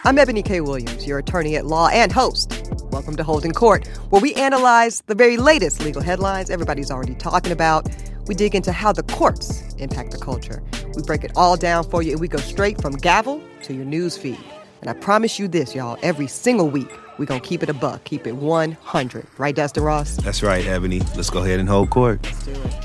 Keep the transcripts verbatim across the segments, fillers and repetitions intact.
I'm Ebony K. Williams, your attorney at law and host. Welcome to Holding Court, where we analyze the very latest legal headlines everybody's already talking about. We dig into how the courts impact the culture. We break it all down for you, and we go straight from gavel to your news feed. And I promise you this, y'all, every single week, we're going to keep it a buck, keep it one hundred. Right, Dustin Ross? That's right, Ebony. Let's go ahead and hold court. Let's do it.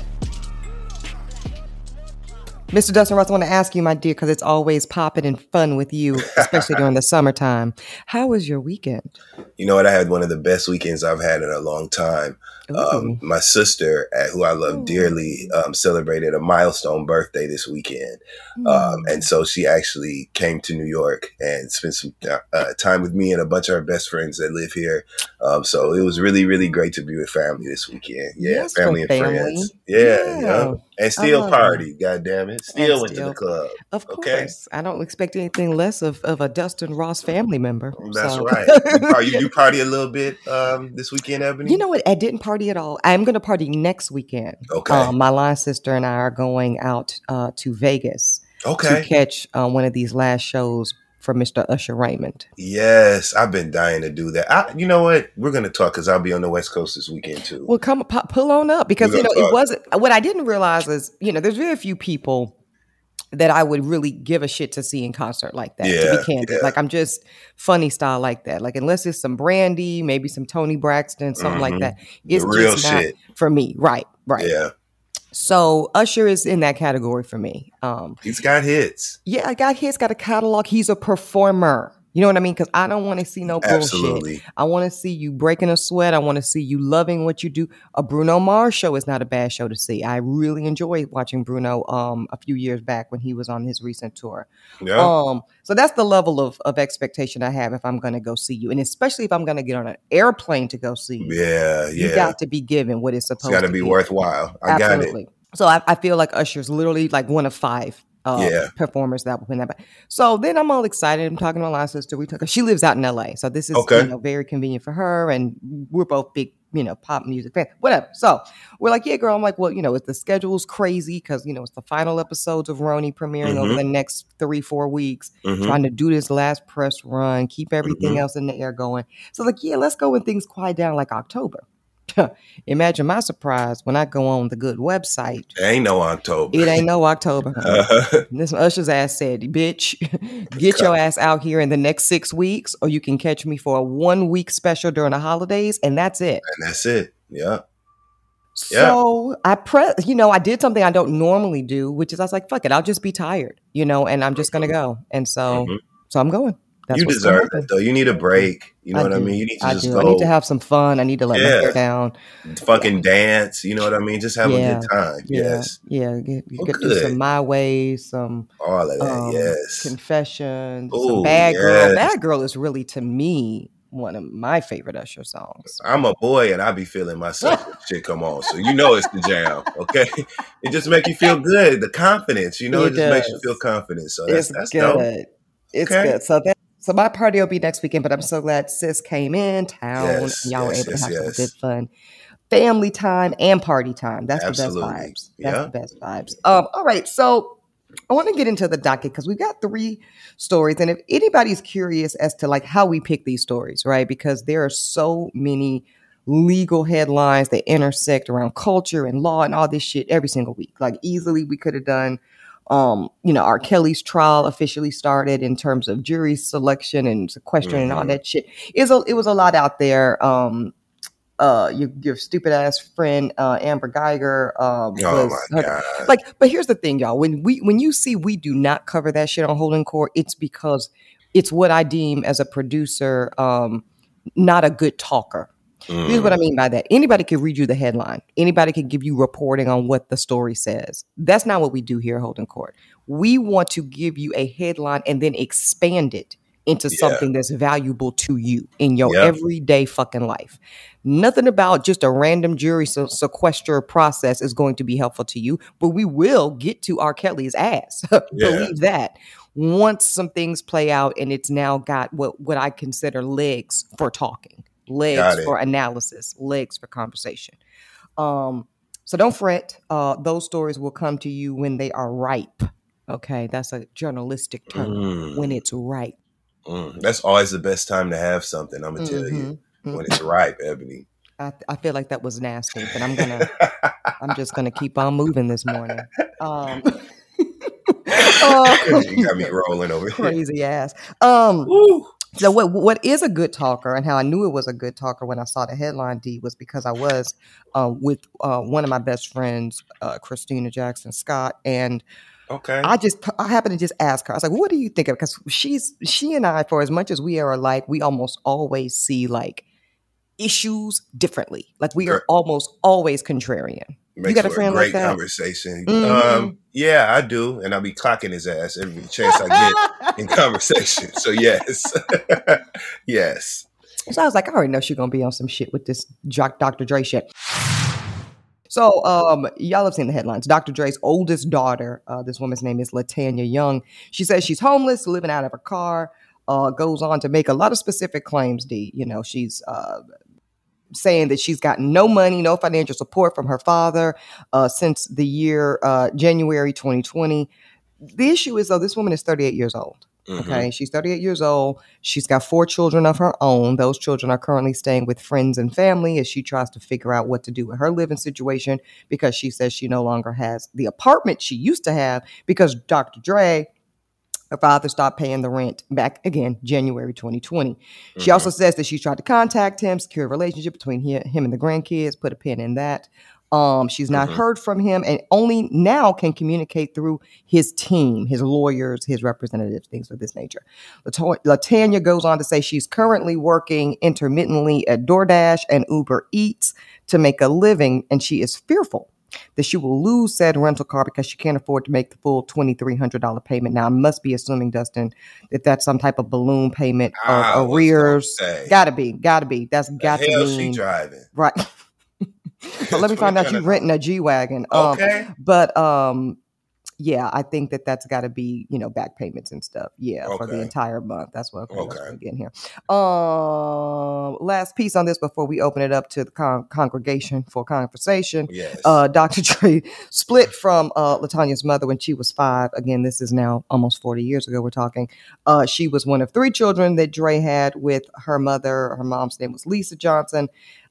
Mister Dustin Ross, I want to ask you, my dear, because it's always popping and fun with you, especially during the summertime. How was your weekend? You know what? I had one of the best weekends I've had in a long time. Um, my sister, uh, who I love Ooh. dearly, um, celebrated a milestone birthday this weekend. Mm. Um, and so she actually came to New York and spent some uh, time with me and a bunch of her best friends that live here. Um, so it was really, really great to be with family this weekend. Yeah, yes, family and family. friends. Yeah, yeah. yeah. And still party, God damn it. Still and went still, to the club. Of course. Okay? I don't expect anything less of, of a Dustin Ross family member. That's so. right. You party, you party a little bit um, this weekend, Ebony? You know what? I didn't party at all. I'm going to party next weekend. Okay. Um, my line sister and I are going out uh, to Vegas okay. to catch uh, one of these last shows for Mister Usher Raymond. Yes, I've been dying to do that. I, you know what? We're going to talk because I'll be on the West Coast this weekend too. Well, come pop, pull on up because, you know, talk. It wasn't, what I didn't realize is, you know, there's very few people that I would really give a shit to see in concert like that, yeah, to be candid. Yeah. Like, I'm just funny style like that. Like, unless it's some Brandy, maybe some Tony Braxton, something mm-hmm. like that. It's the real just shit. Not for me. Right, right. Yeah. So Usher is in that category for me. Um, He's got hits. Yeah, I got hits, got a catalog. He's a performer. You know what I mean? Because I don't want to see no bullshit. Absolutely. I want to see you breaking a sweat. I want to see you loving what you do. A Bruno Mars show is not a bad show to see. I really enjoyed watching Bruno um, a few years back when he was on his recent tour. Yeah. Um, so that's the level of, of expectation I have if I'm going to go see you. And especially if I'm going to get on an airplane to go see you. Yeah, yeah. You got to be given what it's supposed it's gotta to be. be. worthwhile. I Absolutely. got it. So I, I feel like Usher's literally like one of five. Uh, yeah. performers that will win that back. So then I'm all excited. I'm talking to my line sister. We took. She lives out in L A, so this is okay. you know, very convenient for her, and we're both big, you know, pop music fans. Whatever. So we're like, yeah, girl. I'm like, well, you know, the schedule's crazy because you know it's the final episodes of Roni premiering mm-hmm. over the next three, four weeks. Mm-hmm. Trying to do this last press run, keep everything mm-hmm. else in the air going. So like, yeah, let's go when things quiet down, like October. Imagine my surprise when I go on the good website. It ain't no October. It ain't no October. Uh-huh. This Usher's ass said, bitch, get your ass out here in the next six weeks or you can catch me for a one week special during the holidays. And that's it. And that's it. Yeah. So yeah. I pre, you know, I did something I don't normally do, which is I was like, fuck it. I'll just be tired, you know, and I'm just going to go. And so, mm-hmm. so I'm going. That's you deserve it, though. You need a break. You know I what do. I mean? You need to I just do. go. I need to have some fun. I need to let yeah. my hair down. Fucking dance. You know what I mean? Just have yeah. a good time. Yeah. Yes. Yeah. You oh, get do some My Way, some all of that. Um, yes. Confessions. Ooh, some Bad yes. Girl. Bad Girl is really, to me, one of my favorite Usher songs. I'm a boy and I be feeling myself when shit come on. So you know it's the jam. Okay. It just make you feel good. The confidence, you know, it, it just does. makes you feel confident. So that's, it's that's good. dope. It's okay. good. So that So my party will be next weekend, but I'm so glad sis came in town. Yes, and y'all yes, were able yes, to have yes. some good fun. Family time and party time. That's Absolutely. the best vibes. That's yeah. the best vibes. Um, all right. So I want to get into the docket because we've got three stories. And if anybody's curious as to like how we pick these stories, right? Because there are so many legal headlines that intersect around culture and law and all this shit every single week. Like easily we could have done Um, you know, R. Kelly's trial officially started in terms of jury selection and sequestration mm-hmm. and all that shit. It was a, it was a lot out there. Um, uh, your, your stupid ass friend, uh, Amber Geiger. Um, oh was my her, God. Like, but here's the thing, y'all. When we, when you see we do not cover that shit on Holding Court, it's because it's what I deem as a producer, um, not a good talker. Mm. Here's what I mean by that. Anybody can read you the headline. Anybody can give you reporting on what the story says. That's not what we do here at Holding Court. We want to give you a headline and then expand it into yeah. something that's valuable to you in your yep. everyday fucking life. Nothing about just a random jury se- sequester process is going to be helpful to you, but we will get to R. Kelly's ass. yeah. Believe that. Once some things play out and it's now got what, what I consider legs for talking. Legs for analysis, legs for conversation. Um, so don't fret. Uh, those stories will come to you when they are ripe. Okay, that's a journalistic term. Mm. When it's ripe. Mm, that's always the best time to have something. I'm gonna tell Mm-hmm. you Mm-hmm. when it's ripe, Ebony. I, I feel like that was nasty, but I'm gonna I'm just gonna keep on moving this morning. Um, oh, You got me rolling over here. crazy ass. Um, Woo. so what what is a good talker, and how I knew it was a good talker when I saw the headline, D, was because I was uh, with uh, one of my best friends, uh, Christina Jackson Scott, and Okay. I just I happened to just ask her. I was like, "What do you think of?" Because she's she and I, for as much as we are alike, we almost always see like issues differently. Like we are Correct. almost always contrarian. Makes You got a for friend great like that? conversation. Mhm. Um, yeah, I do, and I'll be clocking his ass every chance I get in conversation. So yes, yes. So I was like, I already know she's gonna be on some shit with this Doctor Dre shit. So um, y'all have seen the headlines. Doctor Dre's oldest daughter, uh, this woman's name is Latanya Young. She says she's homeless, living out of her car. Uh, goes on to make a lot of specific claims. D, you know, she's uh, saying that she's gotten no money, no financial support from her father uh, since the year uh, January twenty twenty. The issue is, though, this woman is thirty-eight years old. Okay, mm-hmm. She's thirty-eight years old. She's got four children of her own. Those children are currently staying with friends and family as she tries to figure out what to do with her living situation, because she says she no longer has the apartment she used to have because Doctor Dre, her father, stopped paying the rent back again, January twenty twenty. Mm-hmm. She also says that she's tried to contact him, secure a relationship between he, him and the grandkids, put a pin in that. Um, she's not mm-hmm. heard from him, and only now can communicate through his team, his lawyers, his representatives, things of this nature. Latanya goes on to say she's currently working intermittently at DoorDash and Uber Eats to make a living, and she is fearful that she will lose said rental car because she can't afford to make the full twenty-three hundred dollars payment. Now, I must be assuming, Dustin, that that's some type of balloon payment Ah, of arrears. Gotta be, gotta be. That's got the to hell mean she driving. Right. So let me find out you renting a G-Wagon. Um, okay. But um, yeah, I think that that's got to be, you know, back payments and stuff. Yeah, okay. For the entire month. That's what okay, okay. That's getting here. Um, last piece on this before we open it up to the con- congregation for conversation. Yes. Uh, Doctor Dre split from uh, Latanya's mother when she was five. Again, this is now almost forty years ago we're talking. Uh, she was one of three children that Dre had with her mother. Her mom's name was Lisa Johnson.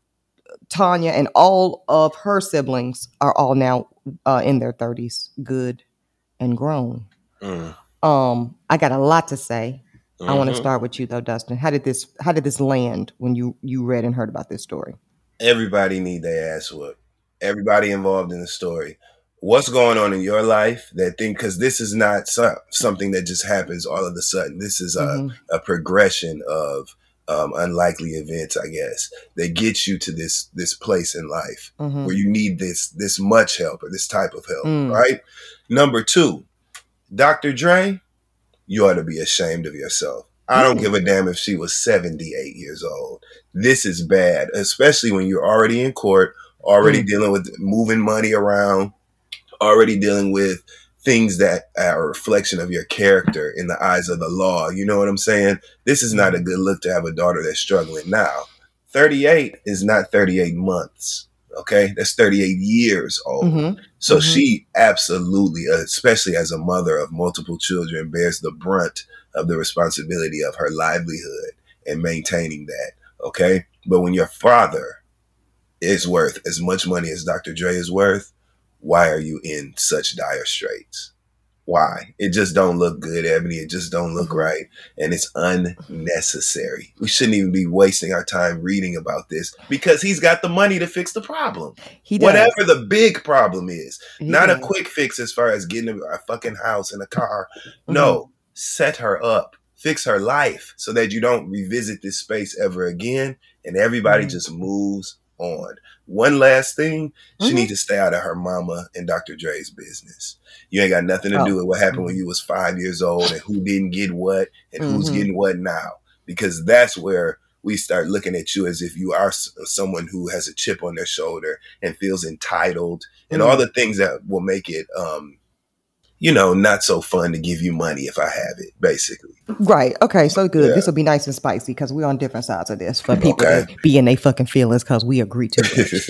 Tanya and all of her siblings are all now uh, in their thirties, good and grown. Mm. Um, I got a lot to say. Mm-hmm. I want to start with you though, Dustin. How did this How did this land when you you read and heard about this story? Everybody need their ass whooped. Everybody involved in the story. What's going on in your life that thing? Because this is not so, something that just happens all of a sudden. This is a, mm-hmm. a progression of Um, unlikely events, I guess, that get you to this this place in life mm-hmm. where you need this this much help or this type of help, mm. right? Number two, Doctor Dre, you ought to be ashamed of yourself. I don't mm. give a damn if she was seventy-eight years old. This is bad, especially when you're already in court, already mm. dealing with moving money around, already dealing with things that are a reflection of your character in the eyes of the law. You know what I'm saying? This is not a good look to have a daughter that's struggling now. thirty-eight is not thirty-eight months. Okay. That's thirty-eight years old. Mm-hmm. So mm-hmm. she absolutely, especially as a mother of multiple children, bears the brunt of the responsibility of her livelihood and maintaining that. Okay. But when your father is worth as much money as Doctor Dre is worth, why are you in such dire straits? Why? It just don't look good, Ebony. It just don't look right. And it's unnecessary. We shouldn't even be wasting our time reading about this because he's got the money to fix the problem. He does. Whatever the big problem is. He Not does. a quick fix as far as getting a, a fucking house and a car. Mm-hmm. No, set her up. Fix her life so that you don't revisit this space ever again and everybody mm-hmm. just moves on. One last thing, she mm-hmm. needs to stay out of her mama and Doctor Dre's business. You ain't got nothing to oh. do with what happened mm-hmm. when you was five years old and who didn't get what and mm-hmm. who's getting what now. Because that's where we start looking at you as if you are someone who has a chip on their shoulder and feels entitled and mm-hmm. all the things that will make it, um, you know, not so fun to give you money if I have it, basically. Right. Okay. So good. Yeah. This will be nice and spicy because we're on different sides of this for people okay. to be in their fucking feelings because we agree to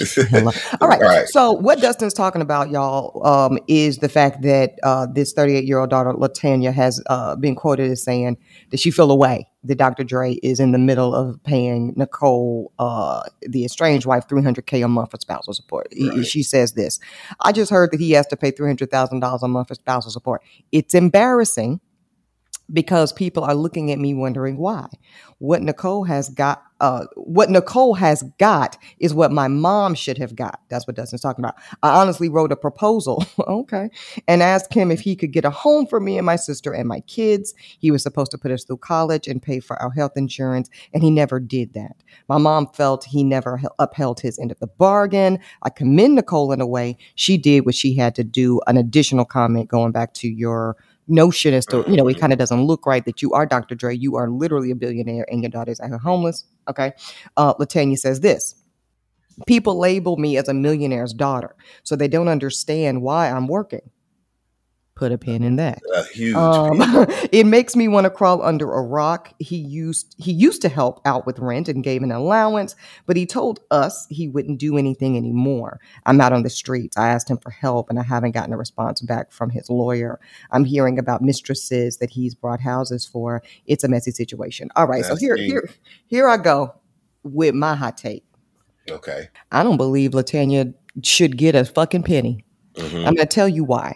it. All right. right. So what Dustin's talking about, y'all, um, is the fact that uh, this thirty-eight-year-old daughter, Latanya, has uh, been quoted as saying that she feel away that Doctor Dre is in the middle of paying Nicole, uh, the estranged wife, three hundred K a month for spousal support. Right. He, she says this. I just heard that he has to pay three hundred thousand dollars a month for spousal support. It's embarrassing because people are looking at me wondering why. What Nicole has got, uh, what Nicole has got is what my mom should have got. That's what Dustin's talking about. I honestly wrote a proposal, okay, and asked him if he could get a home for me and my sister and my kids. He was supposed to put us through college and pay for our health insurance, and he never did that. My mom felt he never upheld his end of the bargain. I commend Nicole in a way. She did what she had to do. An additional comment going back to your notion as to, you know, it kind of doesn't look right that you are Doctor Dre. You are literally a billionaire and your daughter's out here homeless. Okay. Uh, Latanya says this. People label me as a millionaire's daughter, so they don't understand why I'm working. Put a pin in that. A huge um, it makes me want to crawl under a rock. He used he used to help out with rent and gave an allowance, but he told us he wouldn't do anything anymore. I'm out on the streets. I asked him for help, and I haven't gotten a response back from his lawyer. I'm hearing about mistresses that he's brought houses for. It's a messy situation. All right, That's so here, here, here I go with my hot take. Okay. I don't believe Latanya should get a fucking penny. Mm-hmm. I'm going to tell you why.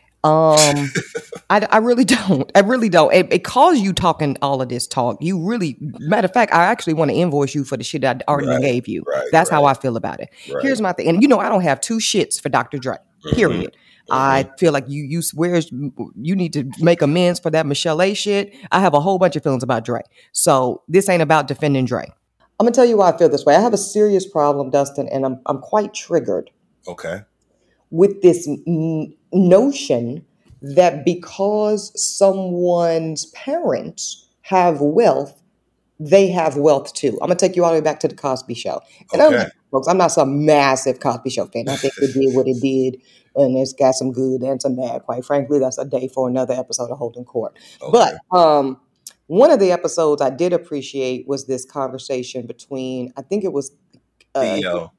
Um, I, I really don't. I really don't. It, it calls you talking all of this talk. You really, matter of fact, I actually want to invoice you for the shit I already right, gave you. Right, That's right. how I feel about it. Right. Here's my thing. And you know, I don't have two shits for Doctor Dre, period. Mm-hmm. I feel like you, you where's, you need to make amends for that Michelle A shit. I have a whole bunch of feelings about Dre. So this ain't about defending Dre. I'm going to tell you why I feel this way. I have a serious problem, Dustin, and I'm I'm quite triggered. Okay. With this n- notion that because someone's parents have wealth, they have wealth too. I'm going to take you all the way back to the Cosby Show. And okay. I'm, folks, I'm not some massive Cosby Show fan. I think it did what it did, and it's got some good and some bad. Quite frankly, that's a day for another episode of Holding Court. Okay. But um, one of the episodes I did appreciate was this conversation between, I think it was uh, Theo.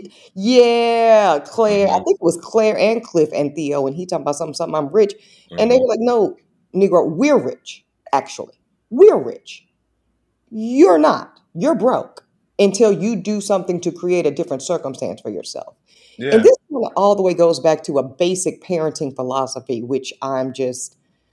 Yeah, Claire. Mm-hmm. I think it was Claire and Cliff and Theo, and he talking about something, something. I'm rich, mm-hmm. and they were like, "No, Negro, we're rich. Actually, we're rich. You're not. You're broke until you do something to create a different circumstance for yourself." Yeah. And this kind of all the way goes back to a basic parenting philosophy, which I'm just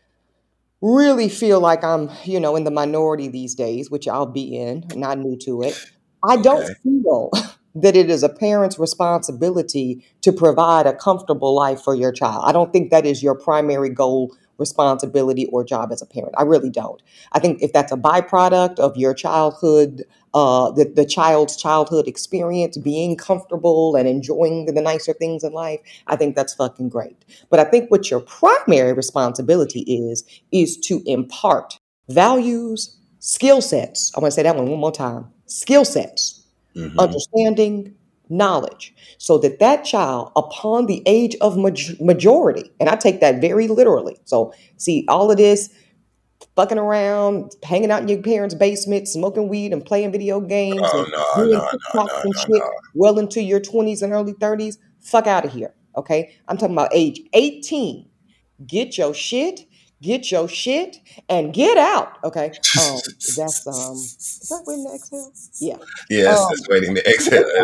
really feel like I'm, you know, in the minority these days, which I'll be in. Not new to it. I okay. don't feel that it is a parent's responsibility to provide a comfortable life for your child. I don't think that is your primary goal, responsibility, or job as a parent. I really don't. I think if that's a byproduct of your childhood, uh, the, the child's childhood experience, being comfortable and enjoying the nicer things in life, I think that's fucking great. But I think what your primary responsibility is, is to impart values, skill sets. I want to say that one one more time. Skill sets. Mm-hmm. Understanding, knowledge, so that that child, upon the age of maj- majority, and I take that very literally. So see, all of this fucking around, hanging out in your parents' basement, smoking weed and playing video games oh, and no, doing no, TikToks no, and no, shit no. well into your twenties and early thirties, fuck out of here, okay? I'm talking about age eighteen. Get your shit. Get your shit and get out. Okay. Um, that's um is that waiting to exhale? Yeah. Yes, um, it's waiting to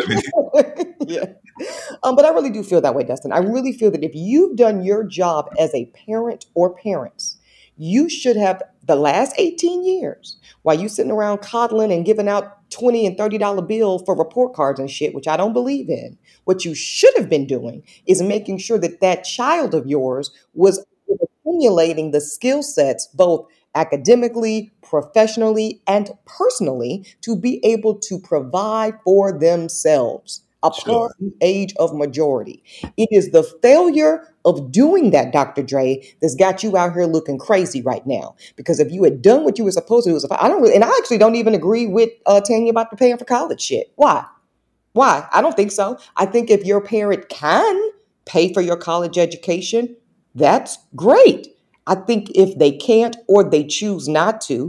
exhale. yeah. Um, but I really do feel that way, Dustin. I really feel that if you've done your job as a parent or parents, you should have the last eighteen years while you sitting around coddling and giving out twenty and thirty dollar bills for report cards and shit, which I don't believe in. What you should have been doing is making sure that that child of yours was accumulating the skill sets, both academically, professionally, and personally, to be able to provide for themselves upon sure. the age of majority. It is the failure of doing that, Doctor Dre, that's got you out here looking crazy right now. Because if you had done what you were supposed to do, I don't really, and I actually don't even agree with uh, Tanya about the paying for college shit. Why? Why? I don't think so. I think if your parent can pay for your college education, that's great. I think if they can't or they choose not to,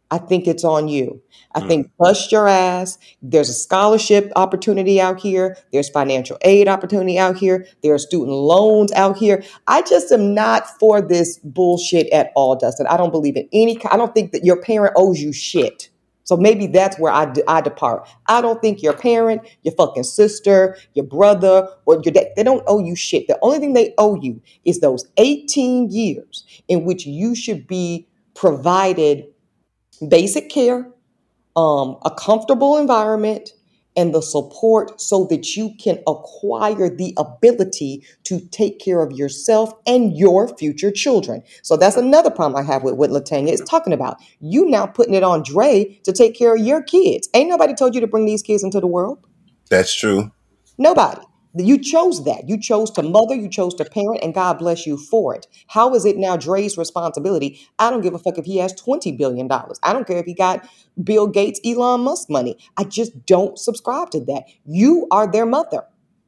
I think it's on you. I think bust your ass. There's a scholarship opportunity out here. There's financial aid opportunity out here. There are student loans out here. I just am not for this bullshit at all, Dustin. I don't believe in any, I don't think that your parent owes you shit. So maybe that's where I, I depart. I don't think your parent, your fucking sister, your brother, or your dad, they don't owe you shit. The only thing they owe you is those eighteen years in which you should be provided basic care, um, a comfortable environment, and the support so that you can acquire the ability to take care of yourself and your future children. So that's another problem I have with what Latanya is talking about. You now putting it on Dre to take care of your kids. Ain't nobody told you to bring these kids into the world. That's true. Nobody. You chose that. You chose to mother, you chose to parent, and God bless you for it. How is it now Dre's responsibility? I don't give a fuck if he has twenty billion dollars. I don't care if he got Bill Gates, Elon Musk money. I just don't subscribe to that. You are their mother.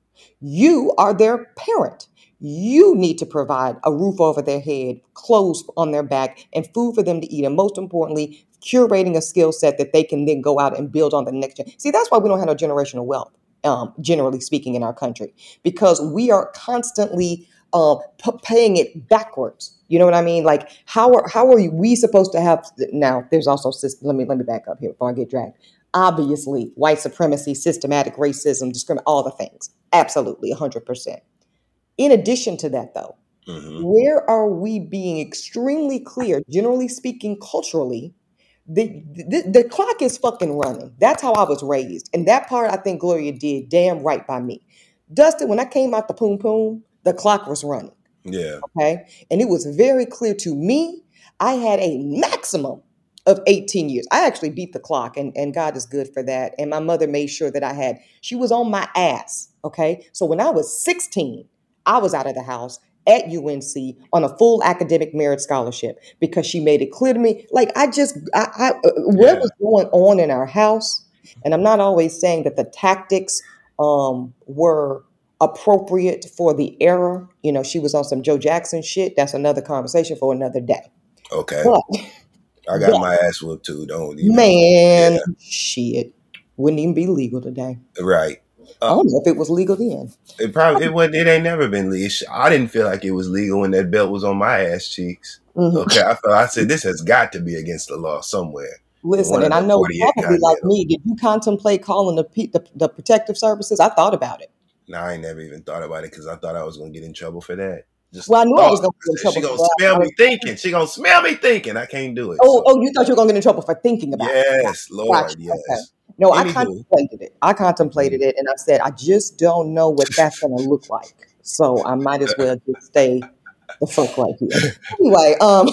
You are their parent. You need to provide a roof over their head, clothes on their back, and food for them to eat. And most importantly, curating a skill set that they can then go out and build on the next gen. See, that's why we don't have no generational wealth. Um, generally speaking, in our country, because we are constantly uh, p- paying it backwards. You know what I mean? Like, how are how are we supposed to have? Now, there's also let me let me back up here before I get dragged. Obviously, white supremacy, systematic racism, discrimination, all the things. Absolutely, one hundred percent. In addition to that, though, mm-hmm. where are we being extremely clear, generally speaking, culturally? The, the the clock is fucking running. That's how I was raised. And that part, I think Gloria did damn right by me. Dustin, when I came out the poom poom, the clock was running. Yeah. Okay. And it was very clear to me, I had a maximum of eighteen years. I actually beat the clock, and, and God is good for that. And my mother made sure that I had, she was on my ass. Okay. So when I was sixteen, I was out of the house at U N C on a full academic merit scholarship because she made it clear to me. Like, I just, I, I what yeah. was going on in our house, and I'm not always saying that the tactics um, were appropriate for the era. You know, she was on some Joe Jackson shit. That's another conversation for another day. Okay. But, I got but, my ass whooped too, don't you? Man, yeah. Shit. Wouldn't even be legal today. Right. Uh, I don't know if it was legal then. It probably it wasn't. It ain't never been legal. I didn't feel like it was legal when that belt was on my ass cheeks. Mm-hmm. Okay, I felt. I said this has got to be against the law somewhere. Listen, and I know probably like me. Did you contemplate calling the, the the protective services? I thought about it. No, I ain't never even thought about it because I thought I was going to get in trouble for that. Just well, I knew thought. I was going to get in trouble. She going to smell me thinking. She going to smell me thinking. I can't do it. Oh, so. oh, you thought you were going to get in trouble for thinking about yes, it? Yes, Lord, gotcha. Yes. Okay. No, Anywho. I contemplated it. I contemplated it, and I said, I just don't know what that's going to look like. So I might as well just stay the fuck right here. Anyway, um,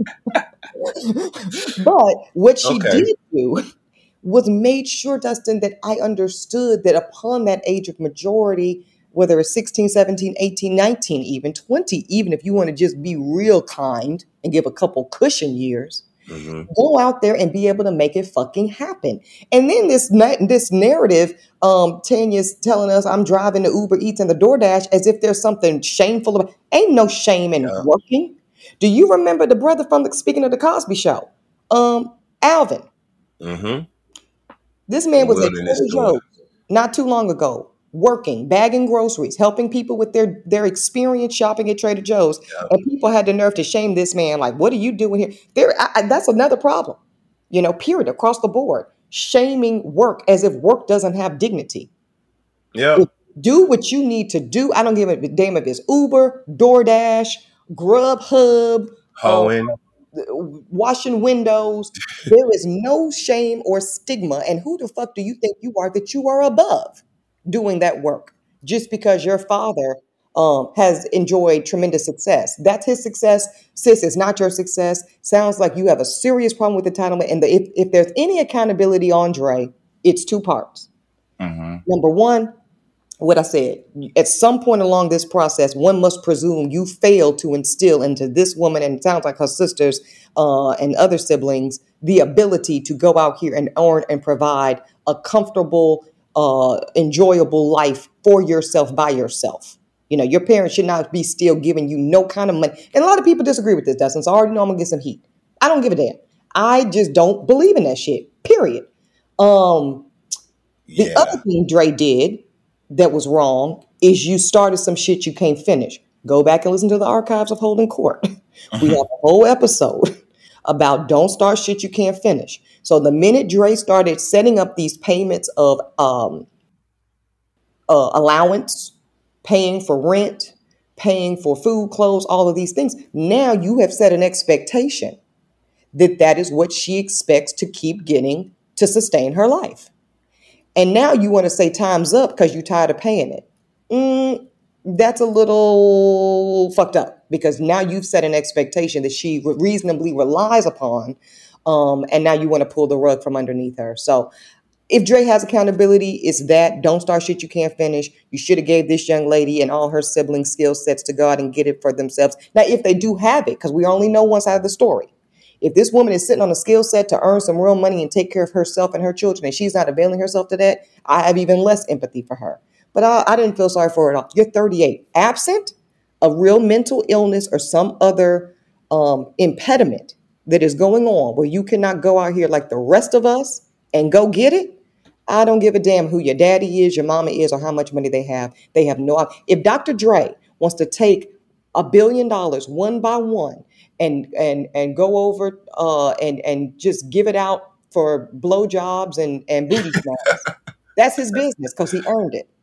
but what she okay. did do was made sure, Dustin, that I understood that upon that age of majority, whether it's sixteen, seventeen, eighteen, nineteen, even twenty, even if you want to just be real kind and give a couple cushion years, mm-hmm. go out there and be able to make it fucking happen. And then this this narrative, um, Tanya's telling us I'm driving the Uber Eats and the DoorDash as if there's something shameful about. Ain't no shame in yeah. working. Do you remember the brother from the speaking of the Cosby Show, um, Alvin? Mm-hmm. This man was at Trader Joe's not too long ago, working, bagging groceries, helping people with their, their experience shopping at Trader Joe's. Yeah. And people had the nerve to shame this man. Like, what are you doing here? There, I, that's another problem, you know, period, across the board. Shaming work as if work doesn't have dignity. Yeah. Do what you need to do. I don't give a damn if it's Uber, DoorDash, Grubhub, Hoeing. Uh, washing windows. There is no shame or stigma. And who the fuck do you think you are that you are above doing that work just because your father um, has enjoyed tremendous success? That's his success. Sis, it's not your success. Sounds like you have a serious problem with entitlement. And the, if, if there's any accountability, Andre, it's two parts. Mm-hmm. Number one, what I said, at some point along this process, one must presume you failed to instill into this woman, and it sounds like her sisters uh, and other siblings, the ability to go out here and earn and provide a comfortable, uh, enjoyable life for yourself by yourself. You know, your parents should not be still giving you no kind of money. And a lot of people disagree with this, Dustin, so I already know I'm going to get some heat. I don't give a damn. I just don't believe in that shit. Period. Um, the Yeah. other thing Dre did that was wrong is you started some shit you can't finish. Go back and listen to the archives of Holding Court. We have a whole episode about don't start shit you can't finish. So the minute Dre started setting up these payments of um, uh, allowance, paying for rent, paying for food, clothes, all of these things, now you have set an expectation that that is what she expects to keep getting to sustain her life. And now you want to say time's up because you're tired of paying it. Mm, that's a little fucked up because now you've set an expectation that she reasonably relies upon. Um, and now you want to pull the rug from underneath her. So if Dre has accountability, it's that. Don't start shit you can't finish. You should have gave this young lady and all her siblings skill sets to go out and get it for themselves. Now, if they do have it, because we only know one side of the story. If this woman is sitting on a skill set to earn some real money and take care of herself and her children, and she's not availing herself to that, I have even less empathy for her. But I, I didn't feel sorry for her at all. You're thirty-eight. Absent a real mental illness or some other um, impediment that is going on where you cannot go out here like the rest of us and go get it, I don't give a damn who your daddy is, your mama is, or how much money they have. They have no. If Doctor Dre wants to take a billion dollars one by one and and and go over uh, and and just give it out for blowjobs and and booty snaps, that's his business because he earned it.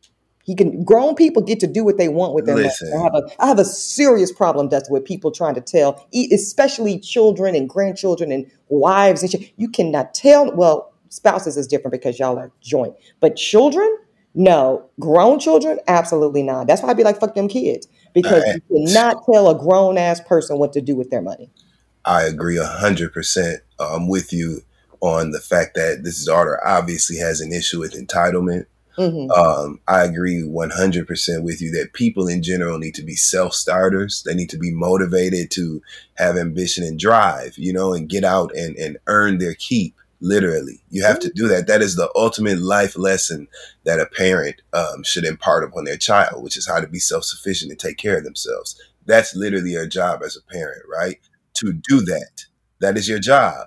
He can. Grown people get to do what they want with their Listen. money. I have a I have a serious problem that's with people trying to tell, especially children and grandchildren and wives and shit. You cannot tell. Well, spouses is different because y'all are joint, but children, no. Grown children, absolutely not. That's why I'd be like, fuck them kids, because I, you cannot tell a grown ass person what to do with their money. I agree a hundred percent. I'm with you on the fact that this daughter obviously has an issue with entitlement. Mm-hmm. Um, I agree one hundred percent with you that people in general need to be self-starters. They need to be motivated to have ambition and drive, you know, and get out and, and earn their keep. Literally, you have mm-hmm. to do that. That is the ultimate life lesson that a parent um, should impart upon their child, which is how to be self-sufficient and take care of themselves. That's literally your job as a parent, right? To do that. That is your job.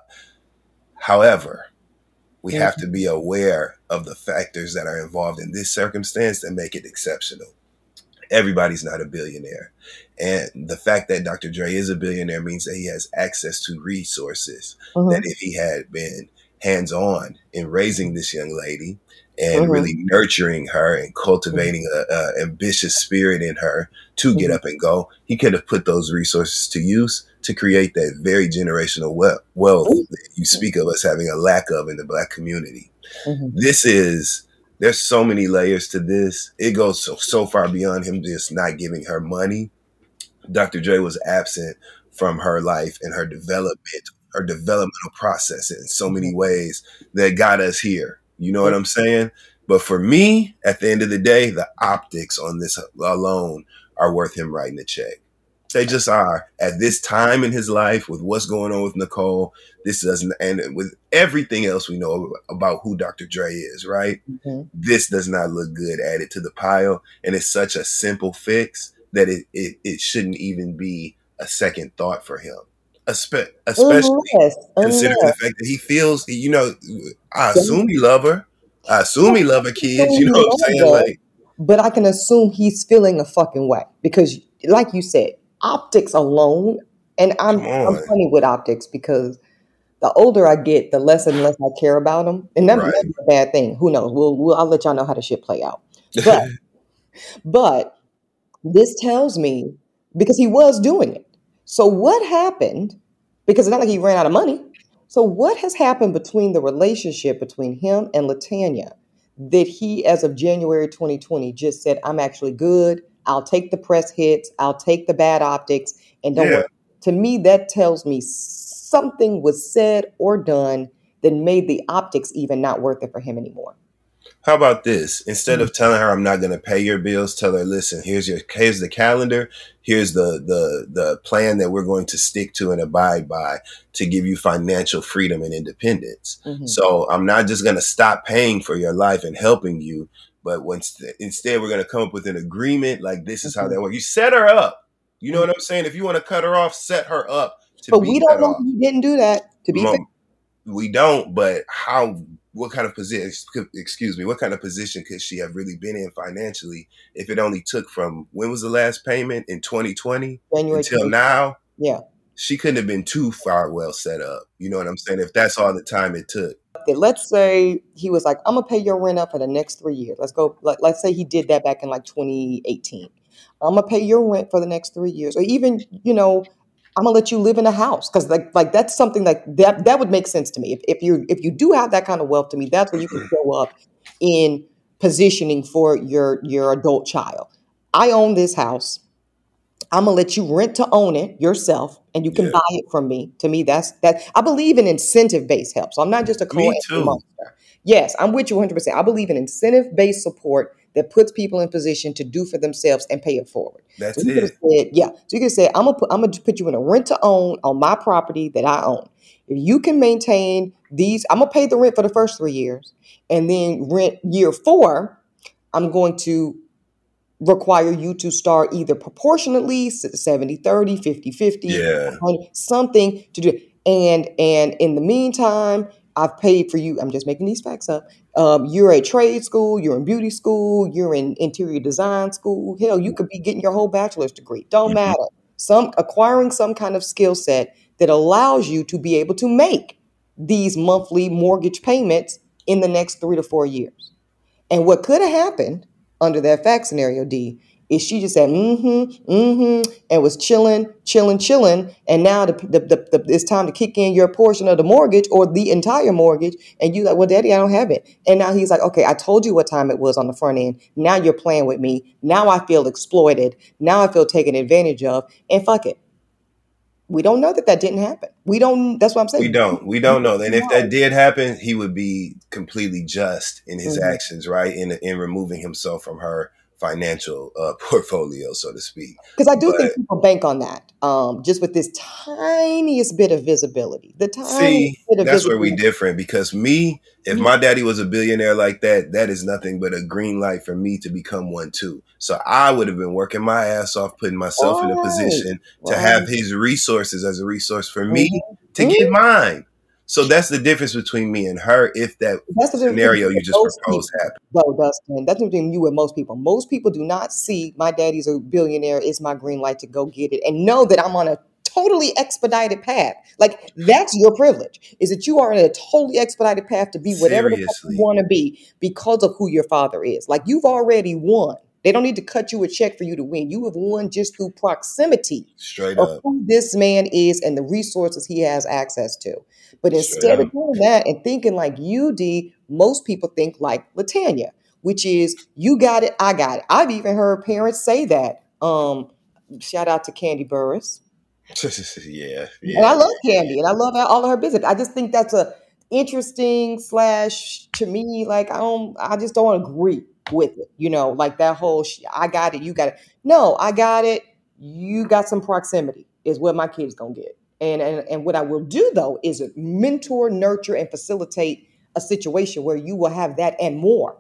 However, we mm-hmm. have to be aware of the factors that are involved in this circumstance that make it exceptional. Everybody's not a billionaire. And the fact that Doctor Dre is a billionaire means that he has access to resources mm-hmm. that if he had been hands-on in raising this young lady and mm-hmm. really nurturing her and cultivating a, a ambitious spirit in her to mm-hmm. get up and go, he could have put those resources to use to create that very generational wealth, wealth mm-hmm. that you speak of us having a lack of in the Black community. Mm-hmm. This is, there's so many layers to this. It goes so, so far beyond him just not giving her money. Doctor Dre was absent from her life and her development, her developmental process in so many ways that got us here. You know what I'm saying? But for me, at the end of the day, the optics on this alone are worth him writing a check. They just are. At this time in his life, with what's going on with Nicole, this doesn't, and with everything else we know about who Doctor Dre is, right? Mm-hmm. This does not look good added to the pile. And it's such a simple fix that it, it, it shouldn't even be a second thought for him. Espe- especially unless, considering unless. the fact that he feels, you know, I assume he love her. I assume he love her kids. You know what I'm saying? Like, but I can assume he's feeling a fucking way because, like you said, optics alone, and I'm I'm funny with optics because the older I get, the less and less I care about them, and that's right. a bad thing. Who knows? We'll, we'll I'll let y'all know how the shit play out. But but this tells me because he was doing it. So what happened? Because it's not like he ran out of money. So what has happened between the relationship between him and LaTanya that he, as of January twenty twenty, just said, I'm actually good. I'll take the press hits. I'll take the bad optics. And don't yeah. worry. To me, that tells me something was said or done that made the optics even not worth it for him anymore. How about this? Instead of telling her I'm not going to pay your bills, tell her, listen, here's your here's the calendar. Here's the the the plan that we're going to stick to and abide by to give you financial freedom and independence. Mm-hmm. So I'm not just going to stop paying for your life and helping you, but when st- instead we're going to come up with an agreement like this is mm-hmm. how that works. You set her up. You know mm-hmm. what I'm saying? If you want to cut her off, set her up. To but be we don't know off. he didn't do that. To be fair. We don't, but how, what kind of position, excuse me, what kind of position could she have really been in financially if it only took from, when was the last payment? In twenty twenty? January until twenty now? Yeah. She couldn't have been too far well set up. You know what I'm saying? If that's all the time it took. Let's say he was like, I'm going to pay your rent up for the next three years. Let's go. Let, let's say he did that back in like twenty eighteen. I'm going to pay your rent for the next three years. Or even, you know, I'm gonna let you live in a house, because like like that's something like that that would make sense to me. If if you if you do have that kind of wealth, to me, that's where you can show up in positioning for your your adult child. I own this house. I'm gonna let you rent to own it yourself, and you can Yeah. buy it from me. To me, that's that. I believe in incentive based help. So I'm not just a Me too. monster. Yes, I'm with you one hundred percent. I believe in incentive based support that puts people in position to do for themselves and pay it forward. That's so you could have it. said, yeah. So you could have said, I'm gonna put I'm gonna put you in a rent to own on my property that I own. If you can maintain these, I'm gonna pay the rent for the first three years, and then rent year four, I'm going to require you to start either proportionately seventy thirty, fifty fifty, Yeah. something to do. And and in the meantime, I've paid for you. I'm just making these facts up. Um, you're at trade school, you're in beauty school, you're in interior design school. Hell, you could be getting your whole bachelor's degree. Don't Mhm. matter. Some acquiring some kind of skill set that allows you to be able to make these monthly mortgage payments in the next three to four years. And what could have happened under that fact scenario, D, is she just said, mm-hmm, mm-hmm, and was chilling, chilling, chilling. And now the, the, the, the, it's time to kick in your portion of the mortgage or the entire mortgage. And you like, well, Daddy, I don't have it. And now he's like, okay, I told you what time it was on the front end. Now you're playing with me. Now I feel exploited. Now I feel taken advantage of. And fuck it. We don't know that that didn't happen. We don't, that's what I'm saying. We don't. We don't know. And if that did happen, he would be completely just in his mm-hmm. actions, right? In in removing himself from her financial uh, portfolio, so to speak. Because I do but, think people bank on that, um, just with this tiniest bit of visibility. The tiniest see, bit of that's visibility. where we different. Because me, if mm-hmm. my daddy was a billionaire like that, that is nothing but a green light for me to become one too. So I would have been working my ass off, putting myself right. in a position to right. have his resources as a resource for me mm-hmm. to mm-hmm. get mine. So that's the difference between me and her. If that that's the scenario you just proposed happened. No, Dustin, that's between you and most people. Most people do not see my daddy's a billionaire. It's my green light to go get it, and know that I'm on a totally expedited path. Like that's your privilege, is that you are in a totally expedited path to be whatever the fuck you want to be because of who your father is. Like you've already won. They don't need to cut you a check for you to win. You have won just through proximity Straight of up. who this man is and the resources he has access to. But instead of doing that and thinking like you, D, most people think like Latanya, which is you got it, I got it. I've even heard parents say that. Um, shout out to Candy Burris. yeah, yeah. And I love Candy and I love all of her business. I just think that's a interesting slash to me, like I don't, I just don't agree with it. You know, like that whole sh- I got it, you got it. No, I got it. You got some proximity is what my kid's gonna get. And, and and what I will do though is mentor, nurture, and facilitate a situation where you will have that and more.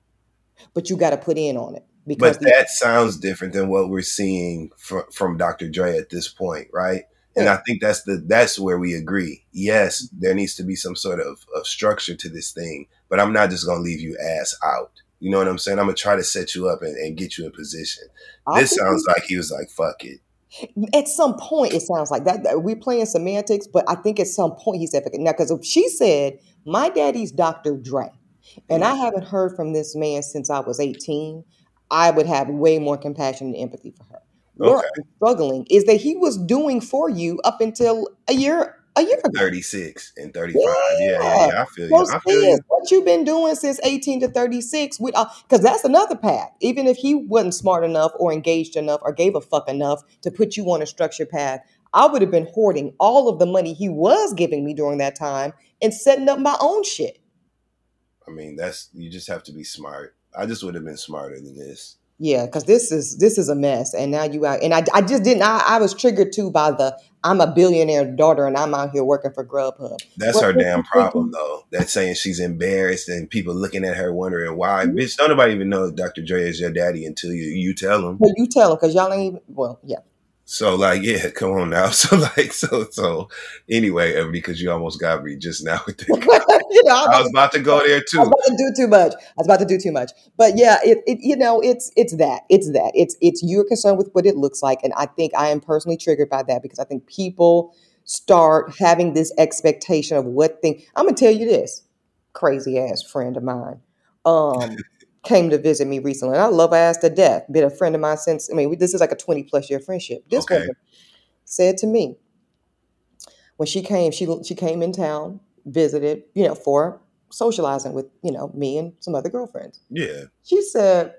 But you got to put in on it. Because but that sounds different than what we're seeing from, from Doctor Dre at this point, right? And yeah. I think that's the that's where we agree. Yes, there needs to be some sort of, of structure to this thing, but I'm not just gonna leave you ass out. You know what I'm saying? I'm gonna try to set you up and, and get you in position. I this sounds like he was like, fuck it. At some point, it sounds like that, that we're playing semantics, but I think at some point he said, now, because she said, my daddy's Doctor Dre, and mm-hmm. I haven't heard from this man since I was eighteen, I would have way more compassion and empathy for her. Where okay. I'm struggling is that he was doing for you up until a year a year ago. thirty-six and thirty-five. Yeah, yeah, yeah. yeah. I feel you. So I feel you. What you've been doing since eighteen to thirty-six, with because uh, that's another path. Even if he wasn't smart enough or engaged enough or gave a fuck enough to put you on a structured path, I would have been hoarding all of the money he was giving me during that time and setting up my own shit. I mean, that's you just have to be smart. I just would have been smarter than this. Yeah, because this is this is a mess, and now you out, and I, I just didn't. I, I was triggered too by the I'm a billionaire daughter, and I'm out here working for Grubhub. That's well, her damn problem, though. That's saying she's embarrassed, and people looking at her wondering why. Mm-hmm. Bitch, don't nobody even know Doctor Dre is your daddy until you you tell them. Well, you tell them because y'all ain't even. Well, yeah. So like, yeah, come on now. So like, so so anyway, Ebony, because you almost got me just now with that. you know, I was about to go there too. I was about to do too much. I was about to do too much. But yeah, it, it you know, it's it's that. It's that. It's it's you're concerned with what it looks like. And I think I am personally triggered by that because I think people start having this expectation of what thing. I'm gonna tell you this, crazy ass friend of mine. Um came to visit me recently. And I love her ass to death. Been a friend of mine since I mean, we, this is like a twenty plus year friendship. This Okay. woman said to me when she came, she she came in town, visited, you know, for socializing with, you know, me and some other girlfriends. Yeah. She said,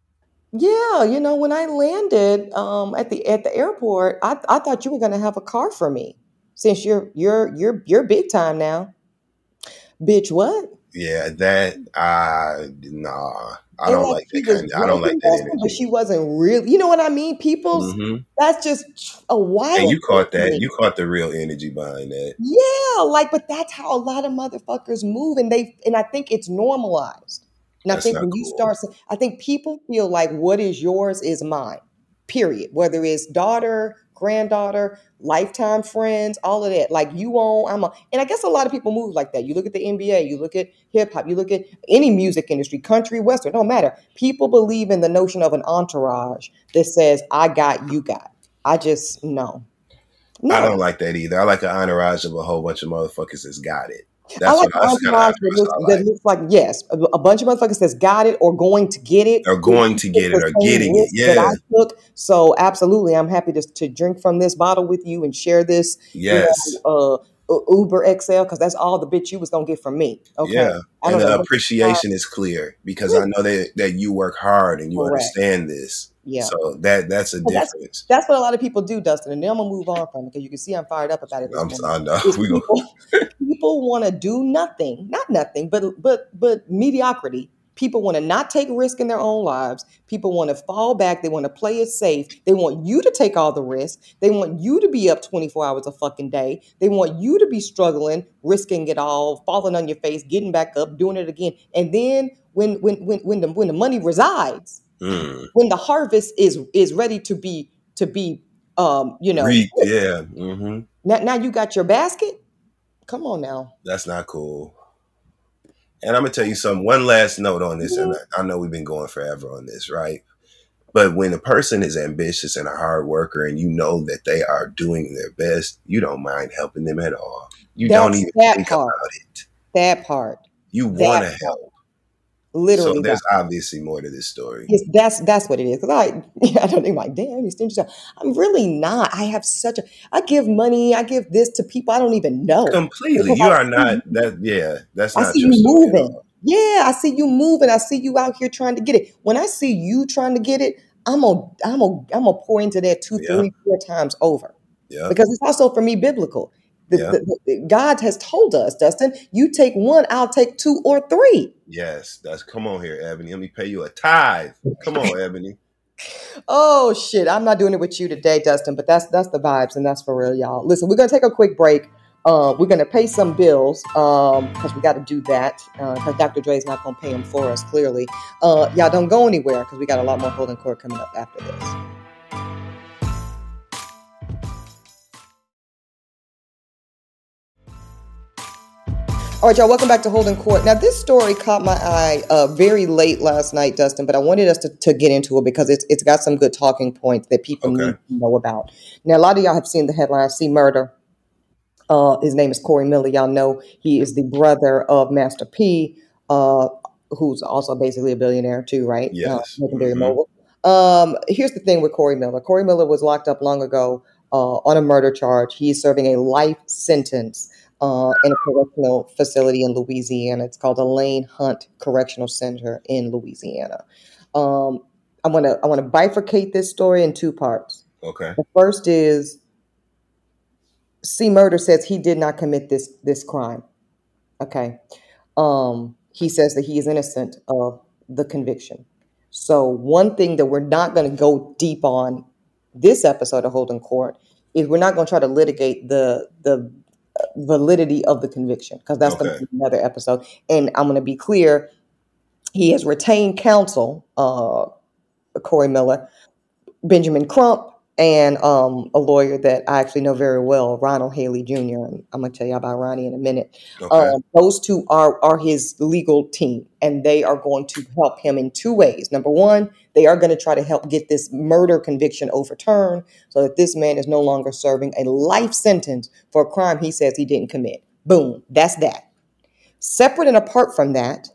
yeah, you know, when I landed um, at the at the airport, I, I thought you were gonna have a car for me since you're you're you're you're big time now. Bitch, what? Yeah, that uh nah. I And don't like like she that was kind of, I don't like joking, that Dustin, but energy. she wasn't really, you know what I mean? People's Mm-hmm. that's just a wild. And you caught thing to that. me. You caught the real energy behind that. Yeah, like, but that's how a lot of motherfuckers move, and they and I think it's normalized. And I That's think not when you cool. start, I think people feel like what is yours is mine. Period. Whether it's daughter, granddaughter, lifetime friends, all of that. Like you own, I'm a, and I guess a lot of people move like that. You look at the N B A, you look at hip hop, you look at any music industry, country, western, don't matter. People believe in the notion of an entourage that says, "I got, you got." I just no. No. I don't like that either. I like an entourage of a whole bunch of motherfuckers that's got it. I That's like what the that's the kind of entourage that entourage looks, I that like. looks like, yes, a, a bunch of motherfuckers that's got it or going to get it. Or going to get it The or same getting it. risk that I Yeah. took. So absolutely, I'm happy to, to drink from this bottle with you and share this, Yes. you know, uh, U- Uber X L, because that's all the bitch you was gonna get from me. Okay, Yeah. I And don't know the what appreciation is clear because I know that, that you work hard and you correct. understand this. Yeah. So that that's a But that's difference. that's what a lot of people do, Dustin. And then I'm gonna move on from it because you can see I'm fired up about it this I'm morning. I know. Is We go people people want to do nothing, not nothing, but but but mediocrity. People want to not take risk in their own lives. People want to fall back. They want to play it safe. They want you to take all the risk. They want you to be up twenty-four hours a fucking day. They want you to be struggling, risking it all, falling on your face, getting back up, doing it again. And then when when when when the when the money resides, mm. when the harvest is is ready to be to be um you know Read, yeah. Mm-hmm. now, now you got your basket. Come on now. That's not cool. And I'm gonna tell you something. One last note on this, and Mhm. I, I know we've been going forever on this, right? But when a person is ambitious and a hard worker, and you know that they are doing their best, you don't mind helping them at all. You don't That's even that think part. about it. That part. You want to That part. help. Literally, So there's that. obviously more to this story. Yes, that's that's what it is. Because I, I don't think like, damn, you stingy stuff. I'm really not. I have such a. I give money. I give this to people I don't even know. Completely, Because you I are see not you- that. Yeah, that's I not see your you story at moving. all. Yeah, I see you moving. I see you out here trying to get it. When I see you trying to get it, I'm gonna I'm gonna I'm gonna pour into that two, Yeah, three, four times over. yeah, Because it's also for me biblical. The, yeah. the, the- God has told us, Dustin, you take one, I'll take two or three. Yes, that's. Come on here, Ebony. Let me pay you a tithe. Come on, Ebony. Oh shit, I'm not doing it with you today, Dustin, but that's that's the vibes and that's for real, y'all. Listen, we're gonna take a quick break. Uh, we're gonna pay some bills um, because we got to do that because Doctor Dre's not gonna pay them for us. Clearly, uh, y'all don't go anywhere because we got a lot more holding court coming up after this. All right, y'all, welcome back to Holding Court. Now, this story caught my eye uh, very late last night, Dustin, but I wanted us to, to get into it because it's it's got some good talking points that people Okay. need to know about. Now, a lot of y'all have seen the headline, See Murder. Uh, his name is Corey Miller. Y'all know he is the brother of Master P, uh, who's also basically a billionaire too, right? Uh, Yes. making very Mhm. mobile. Um, here's the thing with Corey Miller. Corey Miller was locked up long ago uh, on a murder charge. He's serving a life sentence uh, in a correctional facility in Louisiana. It's called Elaine Hunt Correctional Center in Louisiana. Um, I want to I want to bifurcate this story in two parts. Okay. The first is C. Murder says he did not commit this this crime. Okay. Um, he says that he is innocent of the conviction. So one thing that we're not going to go deep on this episode of Holding Court is we're not going to try to litigate the the validity of the conviction because that's going to Okay. be another episode. And I'm going to be clear: he has retained counsel, uh, Corey Miller, Benjamin Crump, and um, a lawyer that I actually know very well, Ronald Haley Junior And I'm going to tell you about Ronnie in a minute. Okay. Um, those two are are his legal team, and they are going to help him in two ways. Number one, they are going to try to help get this murder conviction overturned so that this man is no longer serving a life sentence for a crime he says he didn't commit. Boom, that's that. Separate and apart from that,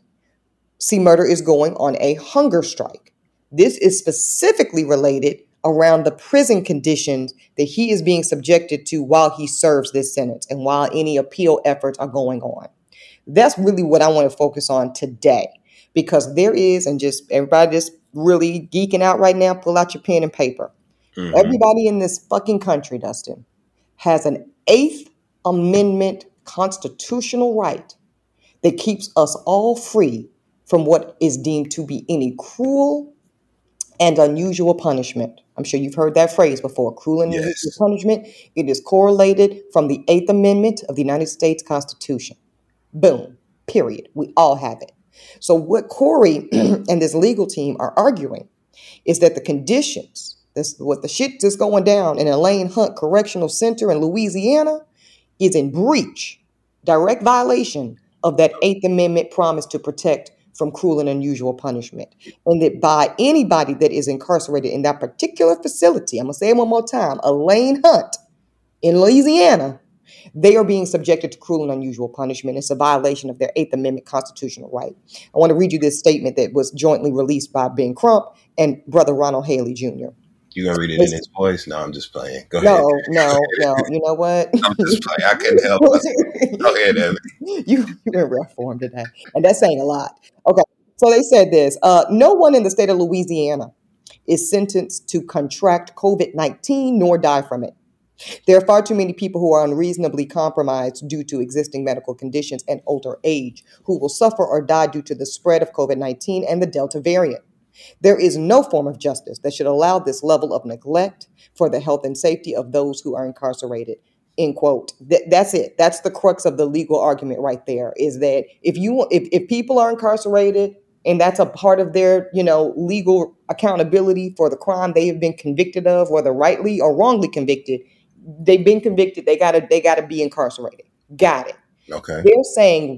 C. Murder is going on a hunger strike. This is specifically related around the prison conditions that he is being subjected to while he serves this sentence and while any appeal efforts are going on. That's really what I want to focus on today, because there is, and just everybody just really geeking out right now, pull out your pen and paper. Mm-hmm. Everybody in this fucking country, Dustin, has an Eighth Amendment constitutional right that keeps us all free from what is deemed to be any cruel and unusual punishment. I'm sure you've heard that phrase before, cruel and yes. unusual punishment. It is correlated from the Eighth Amendment of the United States Constitution. Boom, period. We all have it. So what Corey and this legal team are arguing is that the conditions, this what the shit that's going down in Elaine Hunt Correctional Center in Louisiana is in breach, direct violation of that Eighth Amendment promise to protect from cruel and unusual punishment. And that by anybody that is incarcerated in that particular facility, I'm going to say it one more time, Elaine Hunt in Louisiana, they are being subjected to cruel and unusual punishment. It's a violation of their Eighth Amendment constitutional right. I want to read you this statement that was jointly released by Ben Crump and Brother Ronald Haley Junior You gonna read it in his voice? No, I'm just playing. Go no, ahead. No, no, no. You know what? I'm just playing. I couldn't help it. Go ahead, Evan. You you in rough form today, and that's saying a lot. Okay, so they said this: uh, no one in the state of Louisiana is sentenced to contract COVID nineteen nor die from it. There are far too many people who are unreasonably compromised due to existing medical conditions and older age who will suffer or die due to the spread of COVID nineteen and the Delta variant. There is no form of justice that should allow this level of neglect for the health and safety of those who are incarcerated. End quote. Th- that's it. That's the crux of the legal argument right there, is that if you if, if people are incarcerated and that's a part of their, you know, legal accountability for the crime they have been convicted of, whether rightly or wrongly convicted, they've been convicted, they gotta they gotta be incarcerated. Got it. Okay. They're saying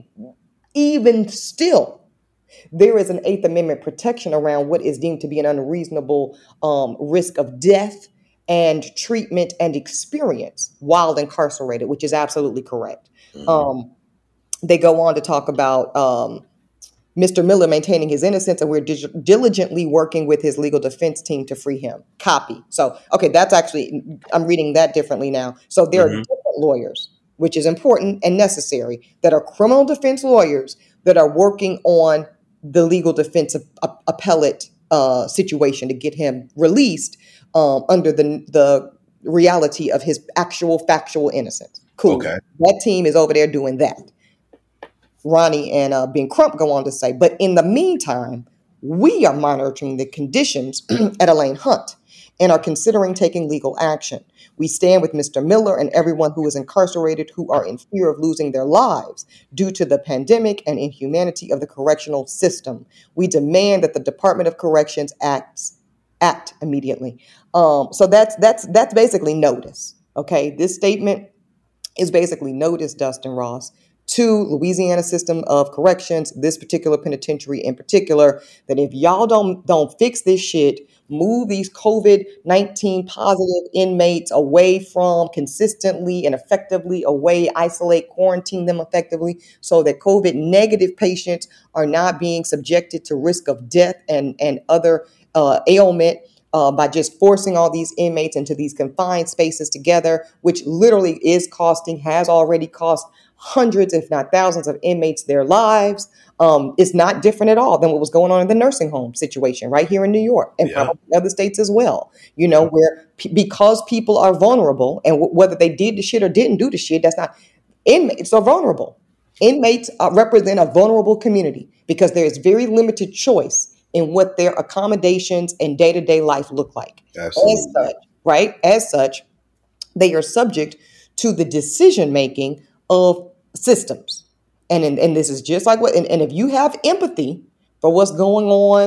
even still, there is an Eighth Amendment protection around what is deemed to be an unreasonable um, risk of death and treatment and experience while incarcerated, which is absolutely correct. Mm-hmm. Um, they go on to talk about um, Mister Miller maintaining his innocence, and we're dig- diligently working with his legal defense team to free him. Copy. So, okay, that's actually, I'm reading that differently now. So there mm-hmm. are different lawyers, which is important and necessary, that are criminal defense lawyers that are working on the legal defense of, of, appellate uh, situation to get him released um, under the the reality of his actual factual innocence. Cool. Okay. That team is over there doing that. Ronnie and uh, Ben Crump go on to say, but in the meantime, we are monitoring the conditions at Elaine Hunt and are considering taking legal action. We stand with Mister Miller and everyone who is incarcerated who are in fear of losing their lives due to the pandemic and inhumanity of the correctional system. We demand that the Department of Corrections acts act immediately. Um, so that's that's that's basically notice. Okay, this statement is basically notice, Dustin Ross, to Louisiana System of Corrections, this particular penitentiary in particular, that if y'all don't don't fix this shit, move these COVID nineteen positive inmates away from consistently and effectively away, isolate, quarantine them effectively so that COVID negative patients are not being subjected to risk of death and, and other uh, ailment uh, by just forcing all these inmates into these confined spaces together, which literally is costing, has already cost hundreds, if not thousands of inmates their lives. Um, it's not different at all than what was going on in the nursing home situation right here in New York and yeah. probably other states as well, you know, where p- because people are vulnerable and w- whether they did the shit or didn't do the shit, that's not, inmates are vulnerable. Inmates uh, represent a vulnerable community because there is very limited choice in what their accommodations and day-to-day life look like. Absolutely. As such, right? As such, they are subject to the decision-making of systems. And, and, and this is just like what, and, and if you have empathy for what's going on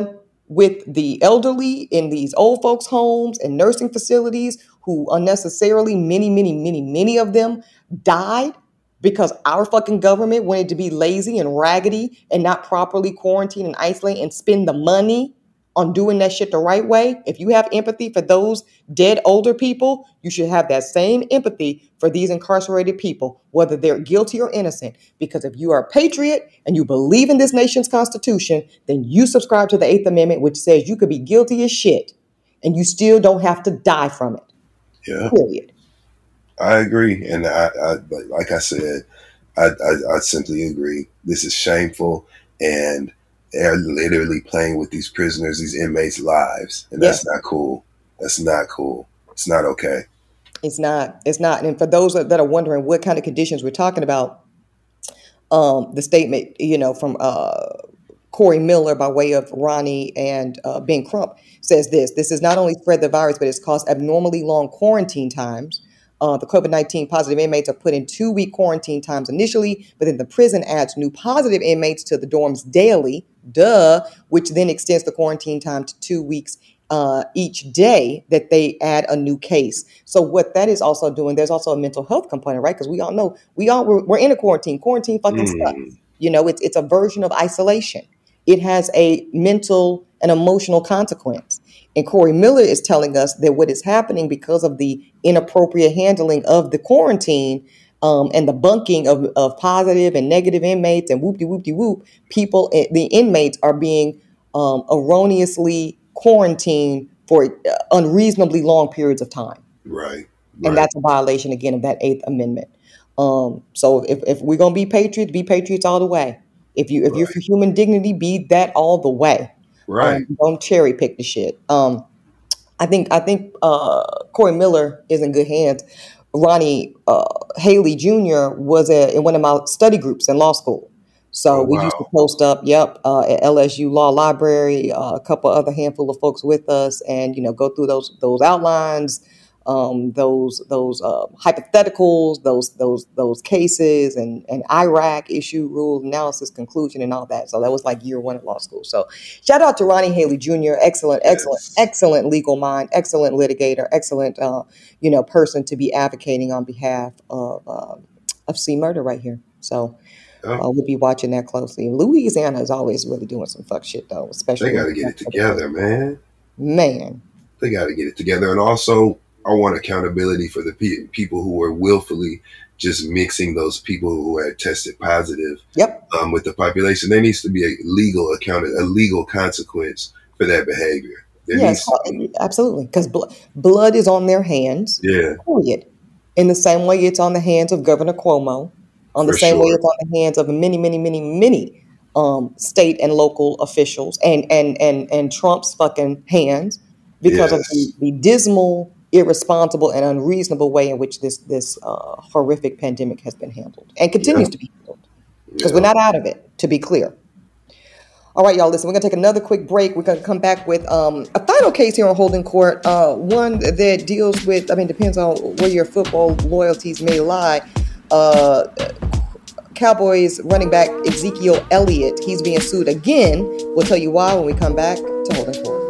with the elderly in these old folks' homes and nursing facilities who unnecessarily, many, many, many, many of them died because our fucking government wanted to be lazy and raggedy and not properly quarantine and isolate and spend the money on doing that shit the right way. If you have empathy for those dead older people, you should have that same empathy for these incarcerated people, whether they're guilty or innocent. Because if you are a patriot and you believe in this nation's constitution, then you subscribe to the Eighth Amendment, which says you could be guilty as shit and you still don't have to die from it. Yeah. Period. I agree. And I, I like I said, I, I, I simply agree. This is shameful, and they're literally playing with these prisoners, these inmates' lives. And that's Yeah. not cool. That's not cool. It's not okay. It's not. It's not. And for those that are wondering what kind of conditions we're talking about, um, the statement, you know, from uh, Corey Miller by way of Ronnie and uh, Ben Crump says this. This has not only spread the virus, but it's caused abnormally long quarantine times. Uh, the COVID nineteen positive inmates are put in two-week quarantine times initially, but then the prison adds new positive inmates to the dorms daily, duh, which then extends the quarantine time to two weeks uh, each day that they add a new case. So what that is also doing, there's also a mental health component, right? Because we all know, we all, we're, we're in a quarantine. Quarantine fucking Mm. sucks. You know, it's, it's a version of isolation. It has a mental and emotional consequence. And Corey Miller is telling us that what is happening because of the inappropriate handling of the quarantine um, and the bunking of, of positive and negative inmates and whoop-de-whoop-de-whoop, people, the inmates are being um, erroneously quarantined for uh, unreasonably long periods of time. Right. And Right. that's a violation, again, of that Eighth Amendment. Um, so if, if we're going to be patriots, be patriots all the way. If you if you're Right. for human dignity, be that all the way. Right. Um, don't cherry pick the shit. Um, I think I think uh, Corey Miller is in good hands. Ronnie uh, Haley Junior was a, in one of my study groups in law school. So Oh, we used to wow. post up, yep, uh, at L S U Law Library, uh, a couple other handful of folks with us, and you know, go through those those outlines, um, those those uh, hypotheticals, those those those cases, and and I R A C issue, rule analysis, conclusion, and all that. So that was like year one of law school. So shout out to Ronnie Haley Junior Excellent, excellent, Yes. excellent legal mind, excellent litigator, excellent uh, you know person to be advocating on behalf of um, of C murder right here. So. Oh, Uh, we'll be watching that closely. Louisiana is always really doing some fuck shit though, especially they got when to get it together, man. Man, They got to get it together. And also, I want accountability for the pe- people who were willfully just mixing those people who had tested positive yep, um, with the population. There needs to be a legal account, a legal consequence for that behavior. There yes, needs to be. absolutely, because bl- blood is on their hands. Yeah, Period. In the same way it's on the hands of Governor Cuomo, on the for same way sure. it's on the hands of many, many, many, many um, state and local officials, and and and and Trump's fucking hands because of the, Yes. the dismal, irresponsible, and unreasonable way in which this this uh, horrific pandemic has been handled and continues Yeah. to be handled. Because we're Yeah. not out of it, to be clear. All right, y'all, listen, we're going to take another quick break. We're going to come back with um, a final case here on Holding Court, uh, one that deals with, I mean, depends on where your football loyalties may lie. Uh, Cowboys running back Ezekiel Elliott, he's being sued again. We'll tell you why when we come back to Holding Court.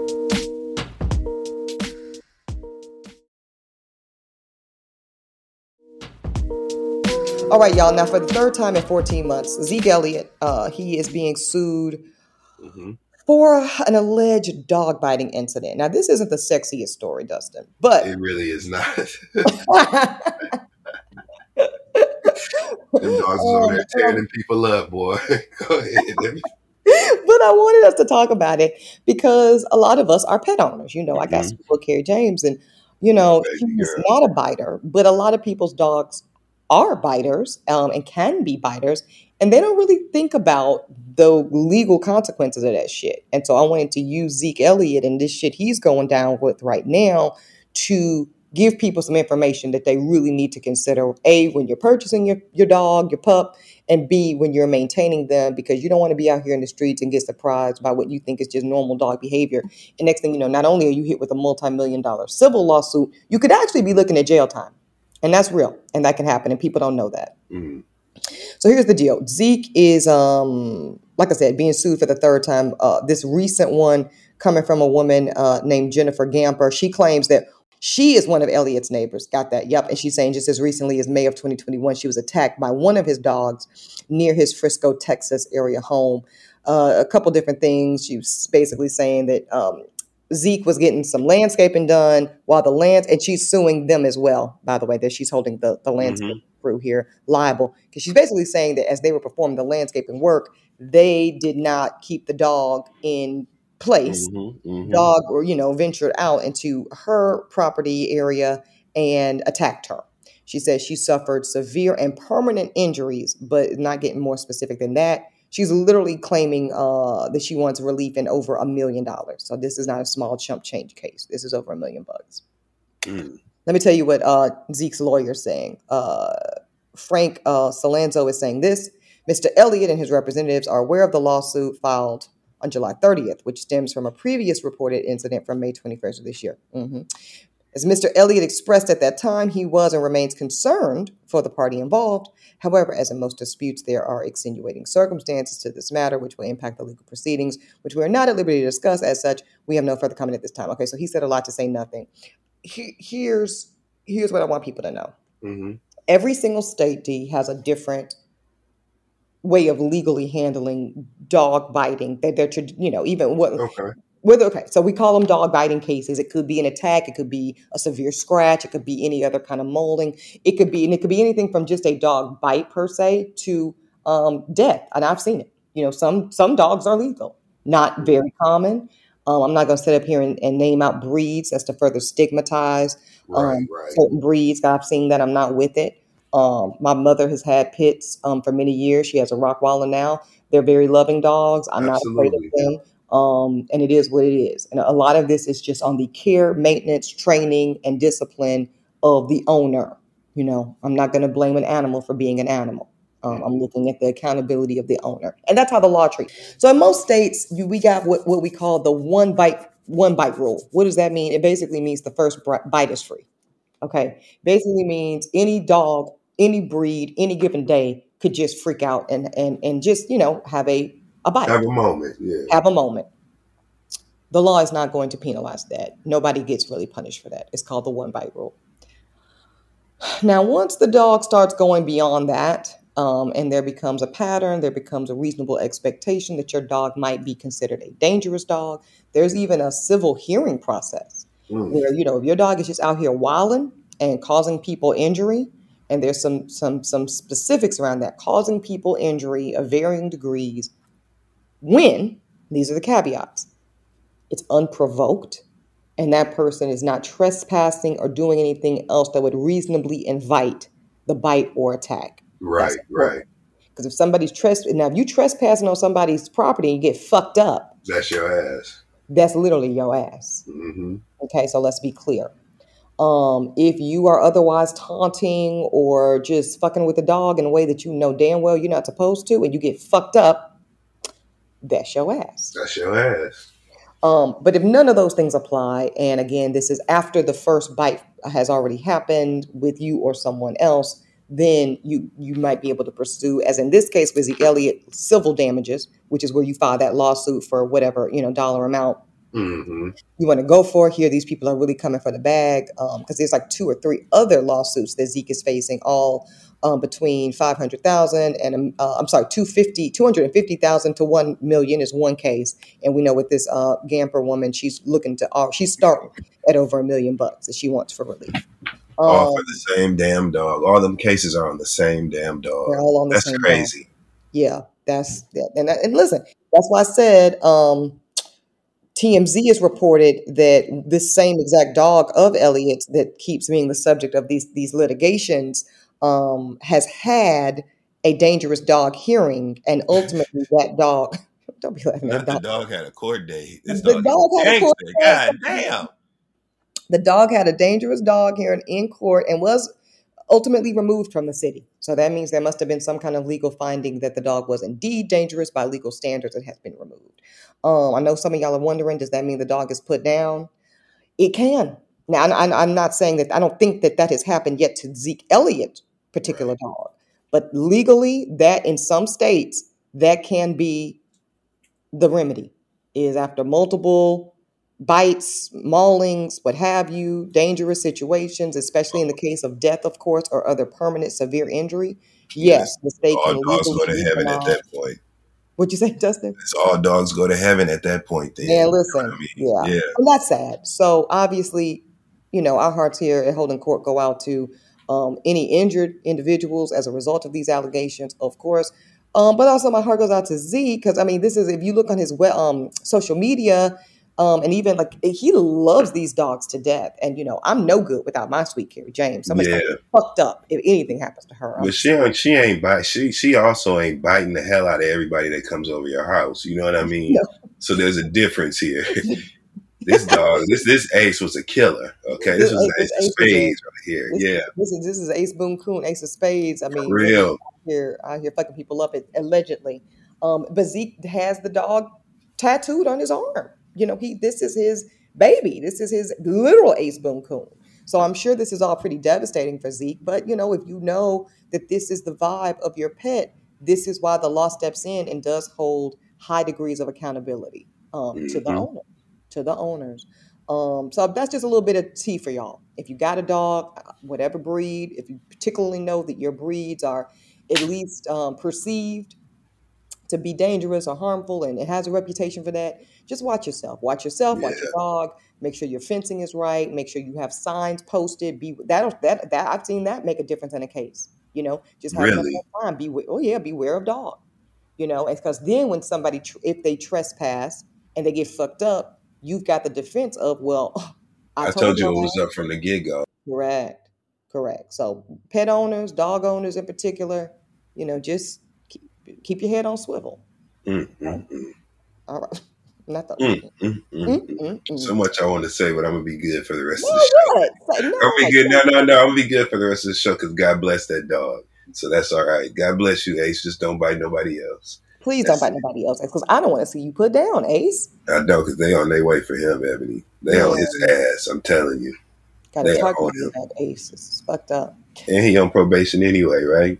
All right, y'all. Now, for the third time in fourteen months, Zeke Elliott, uh, he is being sued Mm-hmm. for an alleged dog biting incident. Now, this isn't the sexiest story, Dustin, but It really is not. Them dogs is over um, there tearing them people up, boy. Go ahead. but I wanted us to talk about it because a lot of us are pet owners. You know, I got Mm-hmm. School Carrie James, and you Oh, know, baby he's girl. not a biter, but a lot of people's dogs are biters um, and can be biters, and they don't really think about the legal consequences of that shit. And so I wanted to use Zeke Elliott and this shit he's going down with right now to give people some information that they really need to consider. A, when you're purchasing your, your dog, your pup, and B, when you're maintaining them, because you don't want to be out here in the streets and get surprised by what you think is just normal dog behavior. And next thing you know, not only are you hit with a multi-million dollar civil lawsuit, you could actually be looking at jail time. And that's real. And that can happen. And people don't know that. Mm-hmm. So here's the deal. Zeke is um, like I said, being sued for the third time. Uh, this recent one coming from a woman uh, named Jennifer Gamper. She claims that she is one of Elliot's neighbors. Got that? Yep. And she's saying just as recently as May of twenty twenty-one, she was attacked by one of his dogs near his Frisco, Texas area home. Uh, a couple different things. She was basically saying that um, Zeke was getting some landscaping done while the lands, and she's suing them as well, by the way, that she's holding the, the landscape Mm-hmm. crew here liable. Because she's basically saying that as they were performing the landscaping work, they did not keep the dog in place. Mm-hmm. Mm-hmm. Dog, or you know, ventured out into her property area and attacked her. She says she suffered severe and permanent injuries, but not getting more specific than that. She's literally claiming uh, that she wants relief in over a million dollars. So this is not a small chump change case. This is over a million bucks. Mm. Let me tell you what uh, Zeke's lawyer is saying. Uh, Frank uh, Solanzo is saying this. Mister Elliott and his representatives are aware of the lawsuit filed on July thirtieth, which stems from a previous reported incident from May twenty-first of this year. Mm-hmm. As Mister Elliott expressed at that time, he was and remains concerned for the party involved. However, as in most disputes, there are extenuating circumstances to this matter which will impact the legal proceedings, which we are not at liberty to discuss. As such, we have no further comment at this time. Okay, so he said a lot to say nothing. He, here's, here's what I want people to know. Mm-hmm. Every single state, D, has a different way of legally handling dog biting. That they're, you know, even what... Okay. Whether, okay, so we call them dog biting cases. It could be an attack. It could be a severe scratch. It could be any other kind of molding. It could be, and it could be anything from just a dog bite per se to um, death. And I've seen it. You know, some some dogs are lethal, not very common. Um, I'm not going to sit up here and, and name out breeds as to further stigmatize um, Right, right. certain breeds. I've seen that. I'm not with it. Um, my mother has had pits um, for many years. She has a Rottweiler now. They're very loving dogs. I'm Absolutely. not afraid of them. Um, and it is what it is. And a lot of this is just on the care, maintenance, training, and discipline of the owner. You know, I'm not going to blame an animal for being an animal. Um, I'm looking at the accountability of the owner. And that's how the law treats. So in most states, you, we got what, what we call the one bite, one bite rule. What does that mean? It basically means the first bite is free. Okay. Basically means any dog, any breed, any given day could just freak out and, and, and just, you know, have a, a bite. Have a moment, yeah. Have a moment. The law is not going to penalize that. Nobody gets really punished for that. It's called the one bite rule. Now, once the dog starts going beyond that, um, and there becomes a pattern, there becomes a reasonable expectation that your dog might be considered a dangerous dog. There's even a civil hearing process mm. where, you know, if your dog is just out here wilding and causing people injury, and there's some some some specifics around that, causing people injury of varying degrees, when, these are the caveats, it's unprovoked, and that person is not trespassing or doing anything else that would reasonably invite the bite or attack. Right, right. Because if somebody's trespassing, now if you trespassing on somebody's property and you get fucked up, that's your ass. That's literally your ass. Mm-hmm. Okay, so let's be clear. Um, if you are otherwise taunting or just fucking with the dog in a way that you know damn well you're not supposed to, and you get fucked up, that's your ass. That's your ass. Um, but if none of those things apply, and again, this is after the first bite has already happened with you or someone else, then you you might be able to pursue, as in this case with Zeke Elliott, civil damages, which is where you file that lawsuit for whatever, you know, dollar amount mm-hmm. you want to go for. Here, these people are really coming for the bag because um, there's like two or three other lawsuits that Zeke is facing, all um, between five hundred thousand and uh, I'm sorry, two hundred fifty thousand to one million is one case. And we know with this uh, Gamper woman, she's looking to, uh, she's starting at over a million bucks that she wants for relief. Um, all for the same damn dog. All them cases are on the same damn dog. They're all on the that's same crazy. Dog. Yeah, that's that. And, and listen, that's why I said um, T M Z has reported that this same exact dog of Elliott's that keeps being the subject of these these litigations um, has had a dangerous dog hearing, and ultimately that dog. Don't be laughing at Not that the dog. dog had a court date. This The dog, dog had a court gangster. date. God damn. The dog had a dangerous dog hearing in court and was ultimately removed from the city. So that means there must have been some kind of legal finding that the dog was indeed dangerous by legal standards and has been removed. Um, I know some of y'all are wondering, does that mean the dog is put down? It can. Now, I, I'm not saying that, I don't think that that has happened yet to Zeke Elliott's particular Right. dog. But legally, that in some states, that can be the remedy is after multiple bites, maulings, what have you, dangerous situations, especially in the case of death, of course, or other permanent severe injury. Yes, Yes. the state All can dogs legally go to heaven at euthanize. that point. What'd you say, Dustin? It's all dogs go to heaven at that point. Then, Man, you know listen, what I mean? yeah, Yeah. and that's sad. So obviously, you know, our hearts here at Holden Court go out to um, any injured individuals as a result of these allegations, of course. Um, but also my heart goes out to Z because, I mean, this is, if you look on his we- um, social media, um, and even like he loves these dogs to death. And, you know, I'm no good without my sweet Carrie James. Somebody's Yeah. gonna get fucked up if anything happens to her. I'm But she ain't, she ain't bite. She she also ain't biting the hell out of everybody that comes over your house. You know what I mean? No. So there's a difference here. This dog, this this Ace was a killer. Okay, this, This was Ace- Ace of this Ace was a- Spades right here. This, Yeah, this is this is Ace Boone Coon, Ace of Spades. I mean, for real. here out here fucking people up allegedly. Um, but Zeke has the dog tattooed on his arm. You know, he this is his baby. This is his literal Ace Boone Coon. So I'm sure this is all pretty devastating for Zeke. But you know, if you know that this is the vibe of your pet, this is why the law steps in and does hold high degrees of accountability um, mm-hmm. to the owner, to the owners. Um, so that's just a little bit of tea for y'all. If you got a dog, whatever breed, if you particularly know that your breeds are at least um, perceived to be dangerous or harmful, and it has a reputation for that, just watch yourself. Watch yourself, Yeah. watch your dog, make sure your fencing is right, make sure you have signs posted. Be that that that I've seen that make a difference in a case. You know, just have Really? enough time. Be oh yeah, beware of dog. You know, because then when somebody tr- if they trespass and they get fucked up, you've got the defense of, well, I, I told, told you y'all. it was up from the get-go. Correct. Correct. So pet owners, dog owners in particular, you know, just keep, keep your head on swivel. Mm, mm, mm. All right. Not the, Mm, mm, mm, mm, mm. mm, mm. So much I want to say, but I'm gonna be good for the rest No, of the show. what? Say- no, I'm gonna be like good. that. No, no, no. I'm gonna be good for the rest of the show because God bless that dog. So that's all right. God bless you, Ace. Just don't bite nobody else. Please That's don't bite nobody else, because I don't want to see you put down, Ace. I know, because they on their way for him, Ebony. They Yeah. on his ass. I'm telling you. Got They to are target on you, him. that Ace. This is fucked up. And he on probation anyway, right?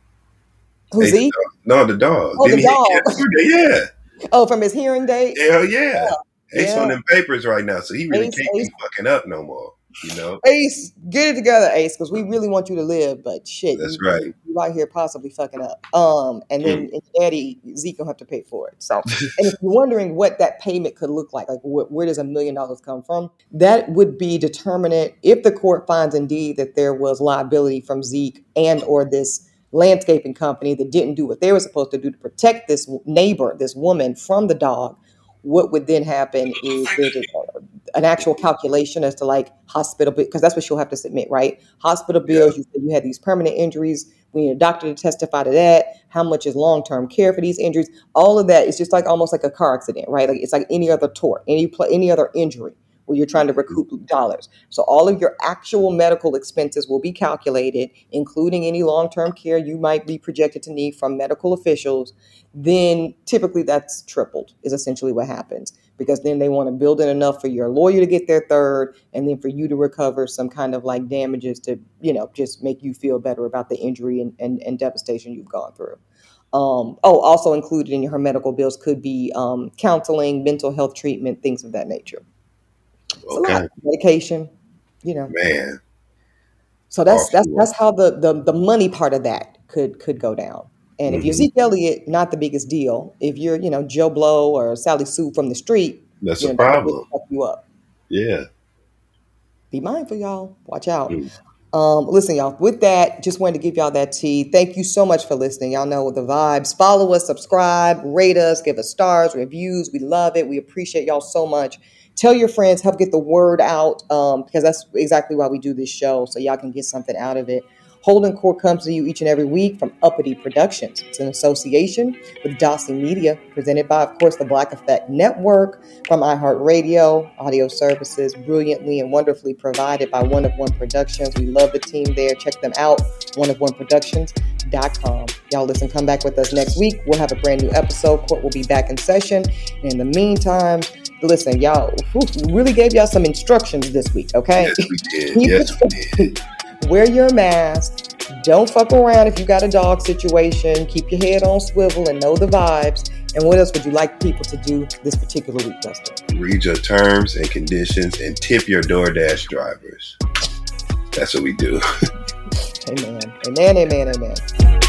Who's Ace he? dog. No, the dog. Oh, the Didn't he dog. get yesterday? Yeah. Oh, from his hearing date? Hell yeah. Ace Yeah. on them papers right now, so he really Ace, can't Ace. be fucking up no more. You know? Ace, get it together, Ace, because we really want you to live, but shit, That's you, right. you out here possibly fucking up. Um, and then Mm. and Daddy Zeke will have to pay for it. So, and if you're wondering what that payment could look like, like wh- where does a million dollars come from? That would be determinate if the court finds indeed that there was liability from Zeke and or this landscaping company that didn't do what they were supposed to do to protect this neighbor, this woman from the dog. What would then happen is there's a, an actual calculation as to like hospital, because that's what she'll have to submit, right? Hospital bills, you said you had these permanent injuries. We need a doctor to testify to that. How much is long-term care for these injuries? All of that is just like almost like a car accident, right? Like it's like any other tort, any pl- any other injury where you're trying to recoup dollars. So all of your actual medical expenses will be calculated, including any long-term care you might be projected to need from medical officials. Then typically that's tripled is essentially what happens, because then they want to build in enough for your lawyer to get their third, and then for you to recover some kind of like damages to, you know, just make you feel better about the injury and, and, and devastation you've gone through. Um, oh, also included in her medical bills could be um, counseling, mental health treatment, things of that nature. It's Okay. a lot. Medication, you know. Man. So that's Awful. that's that's how the, the the money part of that could could go down. And if you're Mhm. Zeke Elliott, not the biggest deal. If you're, you know, Joe Blow or Sally Sue from the street, That's you a know, that could problem. really fuck you up. Yeah. Be mindful, y'all. Watch out. Mm. Um, listen, y'all, with that, just wanted to give y'all that tea. Thank you so much for listening. Y'all know the vibes. Follow us, subscribe, rate us, give us stars, reviews. We love it. We appreciate y'all so much. Tell your friends, help get the word out, um, because that's exactly why we do this show, so y'all can get something out of it. Holden Court comes to you each and every week from Uppity Productions. It's an association with Dossie Media, presented by, of course, the Black Effect Network, from iHeartRadio, audio services brilliantly and wonderfully provided by One of One Productions. We love the team there. Check them out, one of one productions dot com. Y'all listen, come back with us next week. We'll have a brand new episode. Court will be back in session. And in the meantime, listen, y'all, whew, we really gave y'all some instructions this week, okay? Yes, we did. Keep Yes, it- we did. Wear your mask. Don't fuck around if you got a dog situation. Keep your head on swivel and know the vibes. And what else would you like people to do this particular week, Dustin? Read your terms and conditions and tip your DoorDash drivers. That's what we do. Amen. Amen, amen, amen.